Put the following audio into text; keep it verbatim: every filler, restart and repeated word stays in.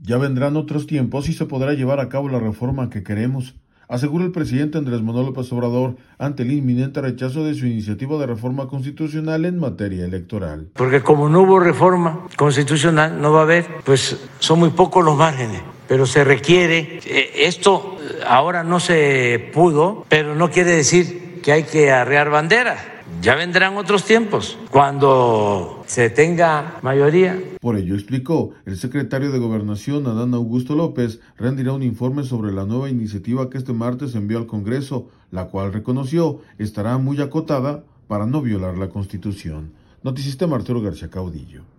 Ya vendrán otros tiempos y se podrá llevar a cabo la reforma que queremos, asegura el presidente Andrés Manuel López Obrador ante el inminente rechazo de su iniciativa de reforma constitucional en materia electoral. Porque como no hubo reforma constitucional, no va a haber, pues son muy pocos los márgenes, pero se requiere. Esto ahora no se pudo, pero no quiere decir que hay que arrear bandera. Ya vendrán otros tiempos, cuando se tenga mayoría. Por ello, explicó, el secretario de Gobernación, Adán Augusto López, rendirá un informe sobre la nueva iniciativa que este martes envió al Congreso, la cual reconoció estará muy acotada para no violar la Constitución. Noticista Arturo García Caudillo.